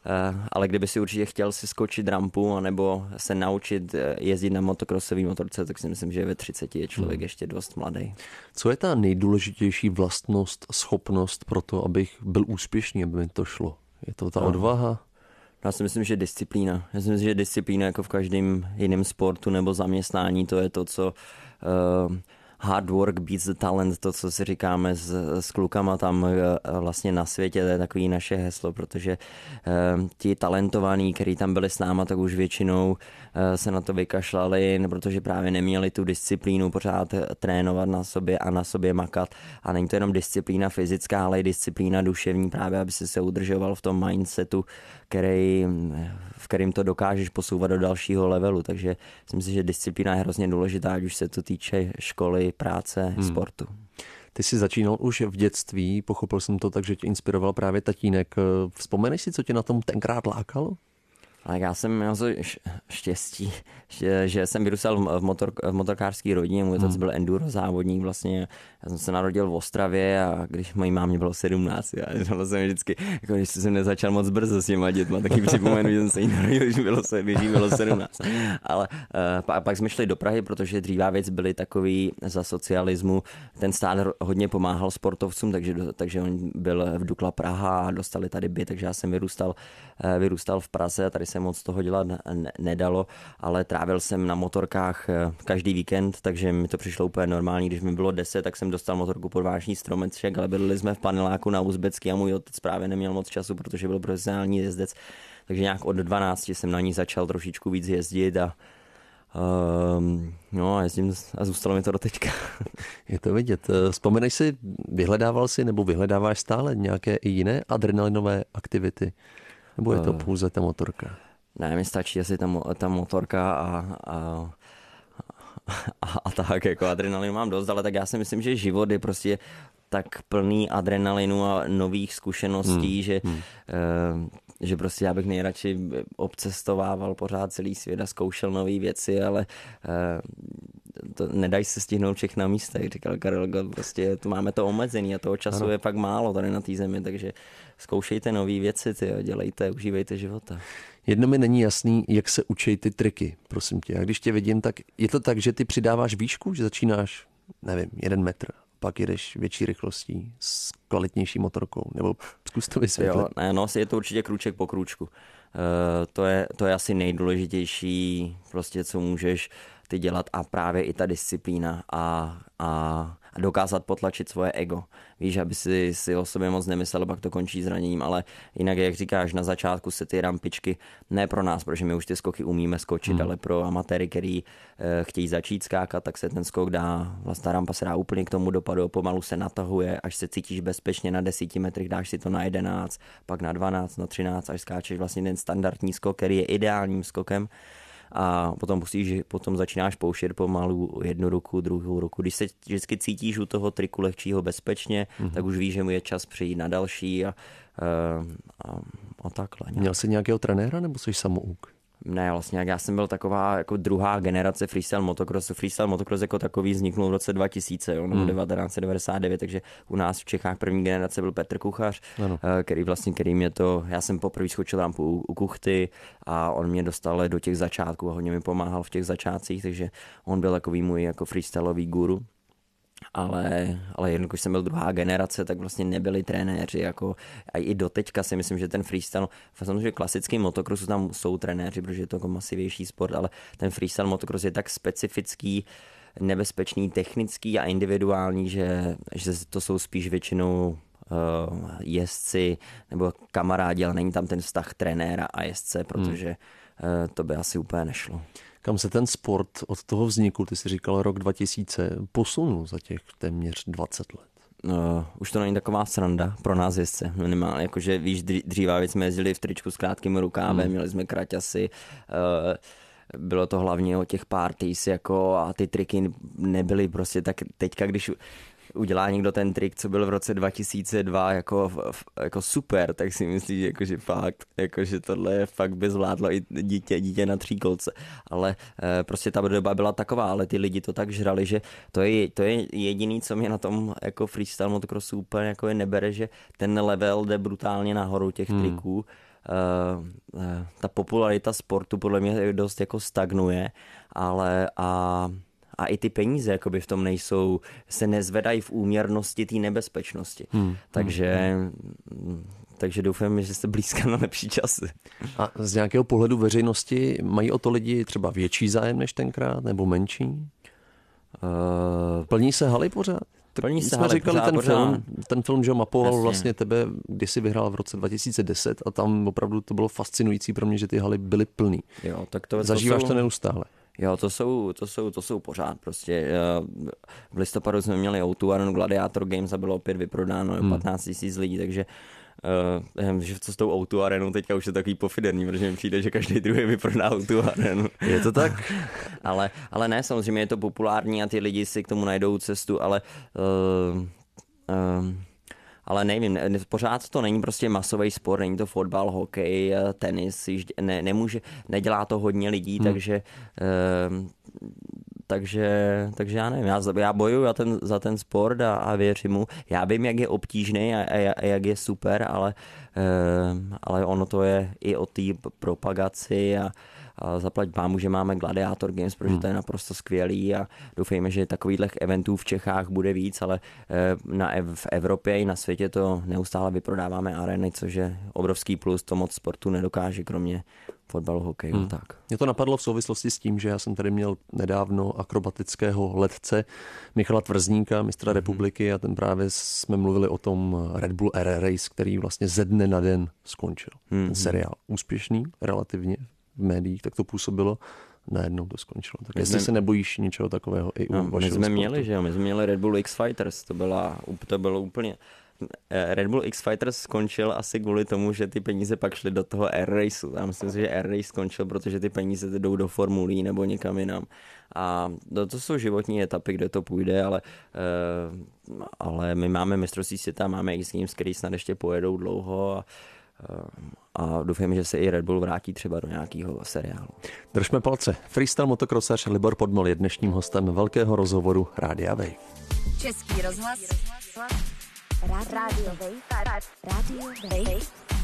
ale kdyby si určitě chtěl si skočit rampu anebo se naučit jezdit na motokrosový motorce, tak si myslím, že ve třiceti je člověk hmm. ještě dost mladý. Co je ta nejdůležitější vlastnost, schopnost pro to, abych byl úspěšný, aby mi to šlo? Je to ta no. odvaha? Já si myslím, že disciplína. Já si myslím, že disciplína jako v každém jiném sportu nebo zaměstnání, to je to, co uh, hard work beats the talent, to, co si říkáme s, s klukama tam uh, vlastně na světě, to je takový naše heslo, protože uh, ti talentovaní, kteří tam byli s náma, tak už většinou uh, se na to vykašlali, protože právě neměli tu disciplínu pořád trénovat na sobě a na sobě makat. A není to jenom disciplína fyzická, ale i disciplína duševní, právě aby si se udržoval v tom mindsetu, který, v kterým to dokážeš posouvat do dalšího levelu. Takže myslím si, že disciplína je hrozně důležitá, ať už se to týče školy, práce, hmm. sportu. Ty jsi začínal už v dětství, pochopil jsem to tak, že tě inspiroval právě tatínek. Vzpomeneš si, co tě na tom tenkrát lákalo? Ale já jsem měl štěstí, že, že jsem vyrůstal v, motor, v motorkářské rodině, můj otec hmm. byl enduro závodník vlastně. Já jsem se narodil v Ostravě a když mojí mámě bylo sedmnáct, já jsem vždycky, jako když jsem nezačal moc brzo s těma dětma, taky připomenu, že jsem se jí narodil, když bylo, když bylo sedmnáct. Ale uh, pak, pak jsme šli do Prahy, protože dříva věc byly takový za socialismu. Ten stát hodně pomáhal sportovcům, takže, takže on byl v Dukla Praha a dostali tady byt, takže já jsem vyrůstal, uh, vyrůstal v Praze a tady se moc toho dělat nedalo, ale trávil jsem na motorkách každý víkend, takže mi to přišlo úplně normální. Když mi bylo deset, tak jsem dostal motorku pod vážný stromeček, ale bydleli jsme v paneláku na Uzbecký a můj otec právě neměl moc času, protože byl profesionální jezdec, takže nějak od dvanácti jsem na ní začal trošičku víc jezdit a Um, no a jezdím a zůstalo mi to do teďka. Je to vidět. Vzpomeneš si, vyhledával si nebo vyhledáváš stále nějaké i jiné adrenalinové aktivity? Nebo je to pouze ta motorka? Ne, mi stačí asi ta, ta motorka a, a, a, a tak, jako adrenalinu mám dost, ale tak já si myslím, že život je prostě tak plný adrenalinu a nových zkušeností, hmm. že, hmm. Uh, že prostě já bych nejradši obcestovával pořád celý svět a zkoušel nové věci, ale uh, to nedají se stihnout všech na místech, jak říkal Karel Gott, prostě to máme to omezený a toho času ano. je fakt málo tady na té zemi, takže zkoušejte nové věci, tyjo, dělejte, užívejte života. Jedno mi není jasný, jak se učí ty triky, prosím tě. A když tě vidím, tak je to tak, že ty přidáváš výšku, že začínáš, nevím, jeden metr, pak jedeš větší rychlostí s kvalitnější motorkou, nebo zkus to vysvětlit. Jo, ne, no, je to určitě krůček po krůčku. Uh, to, je, to je asi nejdůležitější, prostě, co můžeš ty dělat a právě i ta disciplína a, a, a dokázat potlačit svoje ego. Víš, aby si, si o sobě moc nemyslel, pak to končí zraněním, ale jinak, jak říkáš, na začátku se ty rampičky, ne pro nás, protože my už ty skoky umíme skočit, hmm. ale pro amatéry, který e, chtějí začít skákat, tak se ten skok dá, vlastně ta rampa se dá úplně k tomu dopadu, pomalu se natahuje, až se cítíš bezpečně na deseti metrech, dáš si to na jedenáct, pak na dvanáct, na třináct, až skáčeš vlastně ten standardní skok, který je ideálním skokem. A potom, pustíš, potom začínáš pouštět pomalu jednu ruku, druhou ruku. Když se vždycky cítíš u toho triku lehčího bezpečně, mm-hmm. tak už víš, že mu je čas přijít na další a, a, a takhle. Nějak. Měl jsi nějakého trenéra nebo jsi samouk? Ne, vlastně já jsem byl taková jako druhá generace freestyle motocrossu. Freestyle motocross jako takový vzniknul v roce dva tisíce, jo, nebo hmm. devatenáct set devadesát devět, takže u nás v Čechách první generace byl Petr Kuchař, ano. který vlastně, který mě to, já jsem poprvé skočil rampu u, u Kuchty a on mě dostal do těch začátků a hodně mi pomáhal v těch začátcích, takže on byl takový můj jako freestyleový guru. ale, ale jelikož jsem byl druhá generace, tak vlastně nebyli trenéři, jako a i doteďka si myslím, že ten freestyle, samozřejmě klasický motocrossu tam jsou trenéři, protože je to jako masivější sport, ale ten freestyle motocross je tak specifický, nebezpečný, technický a individuální, že, že to jsou spíš většinou uh, jezdci nebo kamarádi, ale není tam ten vztah trenéra a jezdce, protože uh, to by asi úplně nešlo. Kam se ten sport od toho vzniku, ty jsi říkal rok dva tisíce, posunul za těch téměř dvacet let? No, už to není taková sranda pro nás jezdce minimálně, jakože víš, dříva jsme jezdili v tričku s krátkým rukávem, hmm. měli jsme kraťasy, uh, bylo to hlavně o těch parties jako a ty triky nebyly prostě tak teďka, když udělá někdo ten trik, co byl v roce dva tisíce dva jako, jako super, tak si myslíš, jako, že fakt, jako, že tohle fakt by zvládlo i dítě, dítě na tříkolce. Ale e, prostě ta doba byla taková, ale ty lidi to tak žrali, že to je, to je jediný, co mě na tom jako freestyle motocrossu úplně jako je nebere, že ten level jde brutálně nahoru těch hmm. triků. Uh, uh, ta popularita sportu podle mě dost jako stagnuje, ale a, a i ty peníze jakoby v tom nejsou, se nezvedají v úměrnosti té nebezpečnosti. Hmm. Takže, hmm. takže doufám, že jste blízka na lepší časy. A z nějakého pohledu veřejnosti mají o to lidi třeba větší zájem než tenkrát, nebo menší? Uh, Plní se haly pořád? Plní se jsme říkali, pořád, ten pořád. film, ten film, že mapoval Jasně. vlastně tebe, když jsi vyhrál v roce dva tisíce deset a tam opravdu to bylo fascinující pro mě, že ty haly byly plný. Jo, tak to, Zažíváš to, to neustále? Jo, to jsou, to jsou, to jsou pořád prostě. V listopadu jsme měli ó dva Arenu Gladiator Games a bylo opět vyprodáno hmm. patnáct tisíc lidí, takže Uh, že co s tou ó dva arenou teďka už je takový pofiderný, protože mi přijde, že každý druhý vyprodá ó dva arenu. Je to tak? ale, ale ne, samozřejmě je to populární a ty lidi si k tomu najdou cestu, ale uh, uh, ale nevím, ne, pořád to není prostě masový sport, není to fotbal, hokej, tenis, ne, nemůže, nedělá to hodně lidí, hmm. takže uh, Takže, takže já nevím, já, já bojuju za ten, za ten sport a, a věřím mu. Já vím, jak je obtížný a, a, a jak je super, ale, e, ale ono to je i o té propagaci a, a zaplať pámu, že máme Gladiator Games, protože to je naprosto skvělý a doufejme, že takovýchhle eventů v Čechách bude víc, ale e, na, v Evropě i na světě to neustále vyprodáváme areny, což je obrovský plus, to moc sportu nedokáže, kromě fotbalu, hokeju, hmm. tak. Mě to napadlo v souvislosti s tím, že já jsem tady měl nedávno akrobatického letce Michala Tvrzníka, mistra hmm. republiky, a ten právě jsme mluvili o tom Red Bull Air Race, který vlastně ze dne na den skončil. Hmm. Ten seriál úspěšný relativně v médiích, tak to působilo, najednou to skončilo. Tak my jestli jsme, se nebojíš něčeho takového i u no, vašeho My jsme sportu. měli, že jo, my jsme měli Red Bull X Fighters, to, byla, to bylo úplně... Red Bull X Fighters skončil asi kvůli tomu, že ty peníze pak šly do toho Air Raceu. Já myslím si, že Air Race skončil, protože ty peníze jdou do formulí nebo někam jinam. A to, to jsou životní etapy, kde to půjde, ale, uh, ale my máme mistrovství světa, máme X Games, který snad ještě pojedou dlouho a, uh, a doufám, že se i Red Bull vrátí třeba do nějakého seriálu. Držme palce. Freestyle motocrossař Libor Podmol je dnešním hostem velkého rozhovoru Rádia Wave. Český rozhlas. Rádio Wave. Rádio Wave.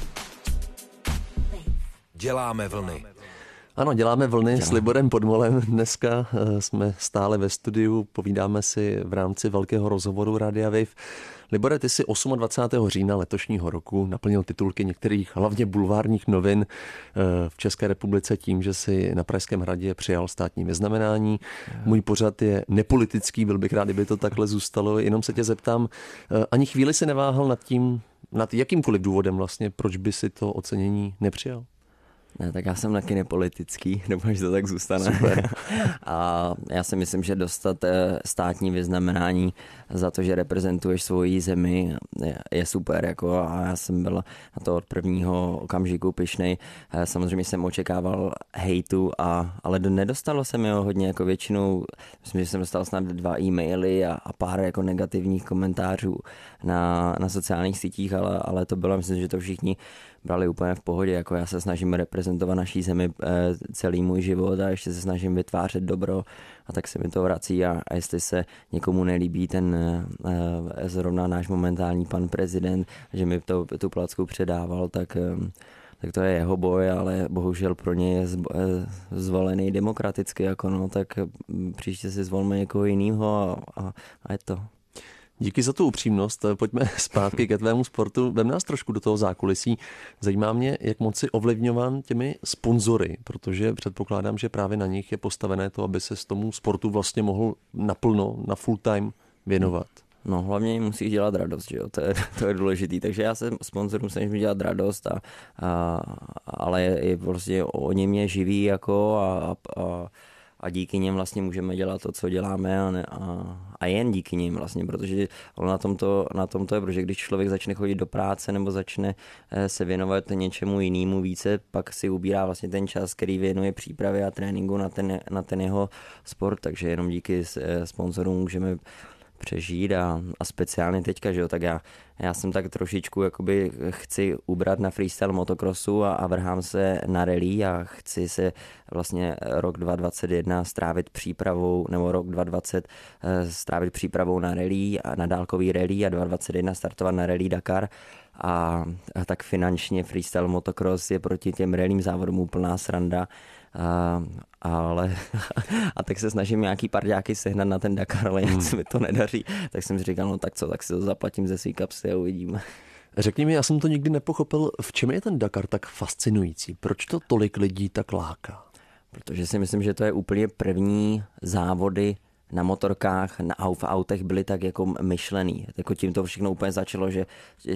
Děláme vlny. Ano, děláme vlny Děláme. s Liborem Podmolem. Dneska jsme stále ve studiu, povídáme si v rámci velkého rozhovoru Rádia Wave. Libore, ty si dvacátého osmého října letošního roku naplnil titulky některých hlavně bulvárních novin v České republice tím, že si na Pražském hradě přijal státní vyznamenání. Můj pořad je nepolitický, byl bych rád, kdyby to takhle zůstalo. Jenom se tě zeptám, ani chvíli si neváhal nad tím, nad jakýmkoliv důvodem vlastně, proč by si to ocenění nepřijal? Ne, tak já jsem taky nepolitický, nebo že to tak zůstane. Super. A já si myslím, že dostat státní vyznamenání za to, že reprezentuješ svoji zemi, je, je super. Jako, a já jsem byl na to od prvního okamžiku pyšnej. Samozřejmě jsem očekával hejtu, a, ale nedostalo se mi ho hodně. Jako většinou, myslím, že jsem dostal snad dva e-maily a, a pár jako negativních komentářů na, na sociálních sítích, ale, ale to bylo, myslím, že to všichni brali úplně v pohodě, jako já se snažím reprezentovat naší zemi celý můj život a ještě se snažím vytvářet dobro a tak se mi to vrací a, a jestli se někomu nelíbí ten zrovna náš momentální pan prezident, že mi to, tu placku předával, tak, tak to je jeho boj, ale bohužel pro ně je zvolený demokraticky, jako no, tak příště si zvolme někoho jinýho a, a, a je to. Díky za tu upřímnost. Pojďme zpátky ke tvému sportu. Vem nás trošku do toho zákulisí. Zajímá mě, jak moc si ovlivňován těmi sponzory, protože předpokládám, že právě na nich je postavené to, aby se s tomu sportu vlastně mohl naplno, na full time věnovat. No hlavně jim musíš dělat radost, že jo? To je, to je důležitý, takže já se sponzorům snažím dělat radost, a, a, ale je, je prostě oni mě živí jako a, a, a díky nim vlastně můžeme dělat to, co děláme a, ne, a, a jen díky nim vlastně, protože na tom to, na tom to je, protože když člověk začne chodit do práce nebo začne se věnovat něčemu jinému více, pak si ubírá vlastně ten čas, který věnuje přípravě a tréninku na ten, na ten jeho sport, takže jenom díky sponzorům můžeme přežít a, a speciálně teďka, že jo, tak já, já jsem tak trošičku jakoby chci ubrat na freestyle motocrossu a, a vrhám se na rally a chci se vlastně rok dva tisíce dvacet jedna strávit přípravou, nebo rok dva tisíce dvacet strávit přípravou na rally a na dálkový rally a dva tisíce dvacet jedna startovat na rally Dakar. A, a tak finančně freestyle motocross je proti těm rallym závodům úplná sranda. A, ale a tak se snažím nějaký parťáky sehnat na ten Dakar, ale nějak se mi to nedaří. Tak jsem si říkal, no tak co, tak si to zaplatím ze svý kapsy a uvidíme. Řekni mi, já jsem to nikdy nepochopil, v čem je ten Dakar tak fascinující? Proč to tolik lidí tak láká? Protože si myslím, že to je úplně první závody na motorkách, na v autech byly tak jako myšlený. Jako tím to všechno úplně začalo, že,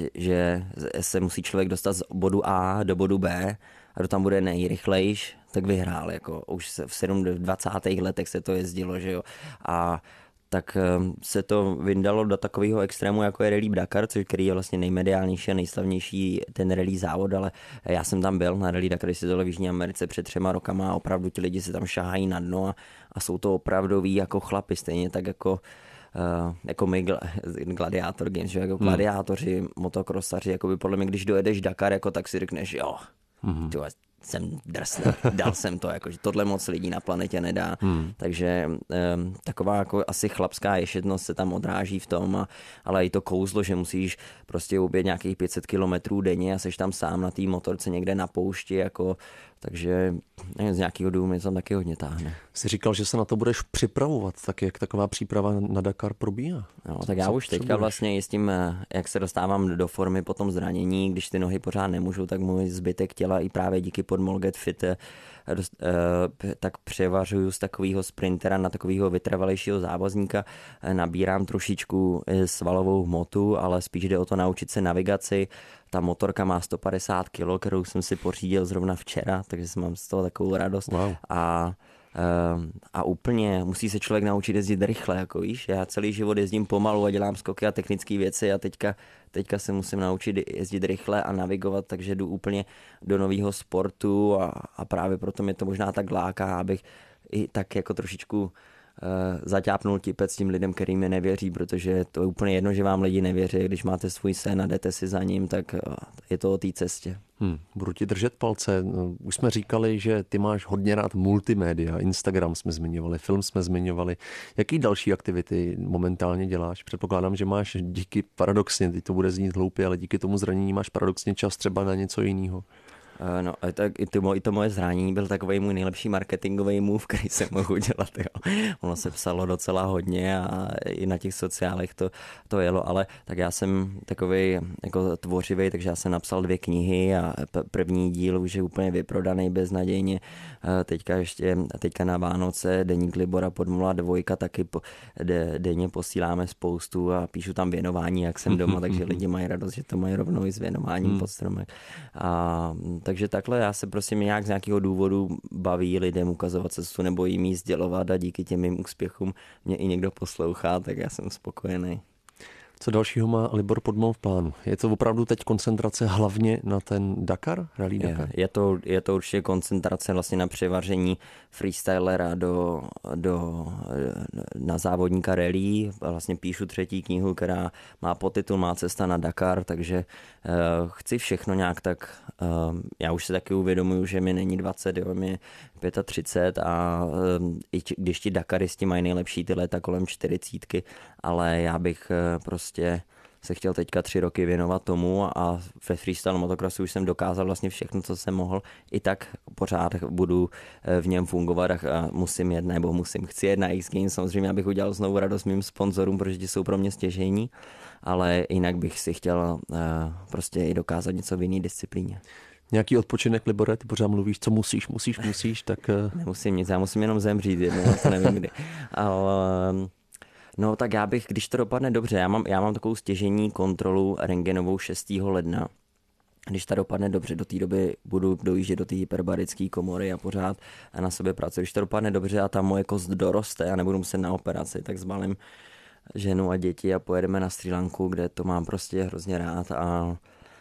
že se musí člověk dostat z bodu A do bodu B a kdo tam bude nejrychlejš, tak vyhrál. Jako už v dvacátých letech se to jezdilo, že jo. A tak se to vyndalo do takového extrému, jako je Rally Dakar, což který je vlastně nejmediálnější a nejslavnější ten rally závod, ale já jsem tam byl na Rally Dakar, když se to v Jižní Americe před třema rokama a opravdu ti lidi se tam šáhají na dno a, a jsou to opravdoví jako chlapi, stejně tak jako Uh, jako my gladiátor games, že jako gladiátoři, hmm. motokrosaři, jako by podle mě, když dojedeš Dakar, jako tak si řekneš, jo, hmm. tyhle, jsem drsný, dal jsem to, jako, že tohle moc lidí na planetě nedá, hmm. takže um, taková jako asi chlapská ješitnost se tam odráží v tom, a, ale i to kouzlo, že musíš prostě ubět nějakých pět set kilometrů denně a seš tam sám na té motorce někde na poušti, jako, takže nevím, z nějakého důvodu mě tam taky hodně táhne. Jsi říkal, že se na to budeš připravovat, tak jak taková příprava na Dakar probíhá? No, tak já už teďka vlastně s tím, jak se dostávám do formy po tom zranění, když ty nohy pořád nemůžu, tak můj zbytek těla i právě díky Podmol Get Fit tak převařuju z takového sprintera na takového vytrvalejšího závozníka, nabírám trošičku svalovou hmotu, ale spíš jde o to naučit se navigaci. Ta motorka má sto padesát kilo, kterou jsem si pořídil zrovna včera, takže jsem mám z toho takovou radost. Wow. A a úplně musí se člověk naučit jezdit rychle, jako víš, já celý život jezdím pomalu a dělám skoky a technické věci a teďka, teďka se musím naučit jezdit rychle a navigovat, takže jdu úplně do nového sportu a, a právě proto mě to možná tak láká, abych i tak jako trošičku Uh, zaťápnul tipec tím lidem, kterým mi nevěří, protože to je úplně jedno, že vám lidi nevěří. Když máte svůj sen a jdete si za ním, tak uh, je to o té cestě. Hmm, budu ti držet palce. Už jsme říkali, že ty máš hodně rád multimédia, Instagram jsme zmiňovali, film jsme zmiňovali. Jaký další aktivity momentálně děláš? Předpokládám, že máš díky, paradoxně, teď to bude znít hloupě, ale díky tomu zranění máš paradoxně čas třeba na něco jiného. No, tak i to, i to moje zranění byl takový můj nejlepší marketingový move, který jsem mohl udělat. Jo. Ono se psalo docela hodně a i na těch sociálech to, to jelo, ale tak já jsem takový jako tvořivý, takže já jsem napsal dvě knihy a první díl už je úplně vyprodaný beznadějně. Teďka ještě, teďka na Vánoce Deník Libora Podmola dvojka taky po, de, denně posíláme spoustu a píšu tam věnování, jak jsem doma, takže lidi mají radost, že to mají rovnou i s věnováním hmm. pod stromek. A takže takhle já se prostě nějak z nějakého důvodu baví lidem ukazovat cestu nebo jim jí sdělovat a díky těm mým úspěchům mě i někdo poslouchá, tak já jsem spokojený. Co dalšího má Libor Podmol v plánu? Je to opravdu teď koncentrace hlavně na ten Dakar, Rally Dakar? Je, je, to, je to určitě koncentrace vlastně na převaření freestylera do, do, na závodníka rally. Vlastně píšu třetí knihu, která má podtitul Má cesta na Dakar, takže uh, chci všechno nějak tak, uh, já už se taky uvědomuju, že mi není dvacet, jo, mi je třicet pět a uh, i či, když ti Dakaristi mají nejlepší ty léta kolem čtyřicítky, ale já bych uh, prostě se chtěl teďka tři roky věnovat tomu a ve freestyle motocrossu už jsem dokázal vlastně všechno, co jsem mohl. I tak pořád budu v něm fungovat a musím jet, nebo musím, chci jet na X Games, samozřejmě abych udělal znovu radost mým sponzorům, protože ti jsou pro mě stěžejní, ale jinak bych si chtěl uh, prostě i dokázat něco v jiné disciplíně. Nějaký odpočinek, Libore, ty pořád mluvíš, co musíš, musíš, musíš, tak... Nemusím nic, já musím jenom zemřít jednou, to nevím kdy. Ale, no tak já bych, když to dopadne dobře, já mám, já mám takovou stěžení kontrolu rentgenovou šestého ledna. Když to dopadne dobře, do té doby budu dojíždět do té hyperbarické komory a pořád na sobě pracuji. Když to dopadne dobře a ta moje kost doroste a nebudu muset na operaci, tak zbalím ženu a děti a pojedeme na Srí Lanku, kde to mám prostě hrozně rád a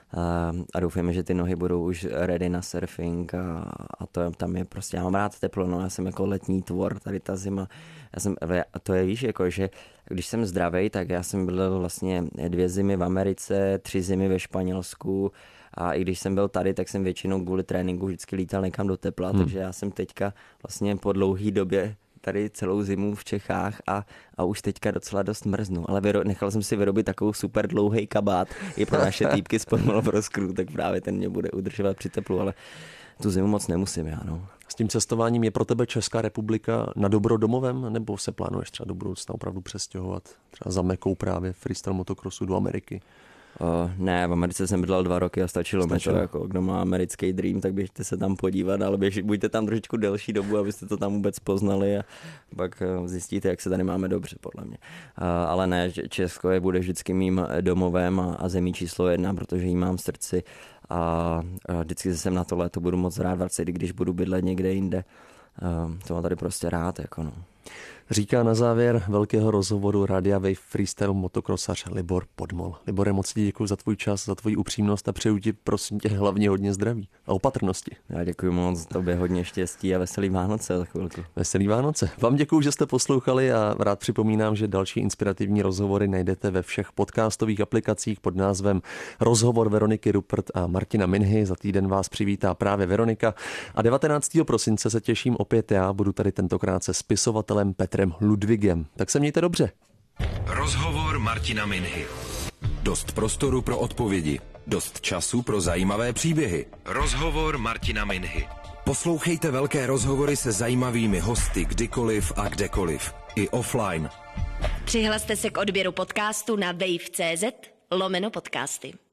a doufáme, že ty nohy budou už ready na surfing a, a to tam je prostě, já mám rád teplo, no, já jsem jako letní tvor, tady ta zima, já jsem, to je víš, jako, že když jsem zdravej, tak já jsem byl vlastně dvě zimy v Americe, tři zimy ve Španělsku a i když jsem byl tady, tak jsem většinou kvůli tréninku vždycky lítal někam do tepla, hmm. takže já jsem teďka vlastně po dlouhý době tady celou zimu v Čechách a, a už teďka docela dost mrznu, ale vyro, nechal jsem si vyrobit takovou super dlouhý kabát i pro naše týpky z Podmol pro Skru, tak právě ten mě bude udržovat při teplu, ale tu zimu moc nemusím já, no. S tím cestováním je pro tebe Česká republika na dobro domovem, nebo se plánuješ třeba do budoucna opravdu přestěhovat třeba za Mekou právě freestyle motocrossu do Ameriky? Uh, ne, v Americe jsem bydlel dva roky a stačilo, stačilo. mi to, jako, kdo má americký dream, tak běžte se tam podívat, ale běž, buďte tam trošičku delší dobu, abyste to tam vůbec poznali a pak uh, zjistíte, jak se tady máme dobře, podle mě. Uh, ale ne, Česko je bude vždycky mým domovem a, a zemí číslo jedna, protože jí mám v srdci a, a vždycky jsem na to léto budu moc rád vracet, když budu bydlet někde jinde. Uh, to mám tady prostě rád, jako no. Říká na závěr velkého rozhovoru Rádia Wave freestyle motocrossař Libor Podmol. Libore, moc ti děkuji za tvůj čas, za tvoji upřímnost a přeju ti prosím tě hlavně hodně zdraví a opatrnosti. Já děkuji moc, tobě hodně štěstí a veselý Vánoce za chvilku. Veselý Vánoce. Vám děkuji, že jste poslouchali a rád připomínám, že další inspirativní rozhovory najdete ve všech podcastových aplikacích pod názvem Rozhovor Veroniky Rupert a Martina Minhy. Za týden vás přivítá právě Veronika a devatenáctého prosince se těším opět já, budu tady tentokrát se spisovatelem Petrem Ludvigem. Tak se mějte dobře. Rozhovor Martina Minhy. Dost prostoru pro odpovědi. Dost času pro zajímavé příběhy. Rozhovor Martina Minhy. Poslouchejte velké rozhovory se zajímavými hosty kdykoliv a kdekoliv. I offline. Přihlaste se k odběru podcastu na wave tečka cz lomeno podcasty.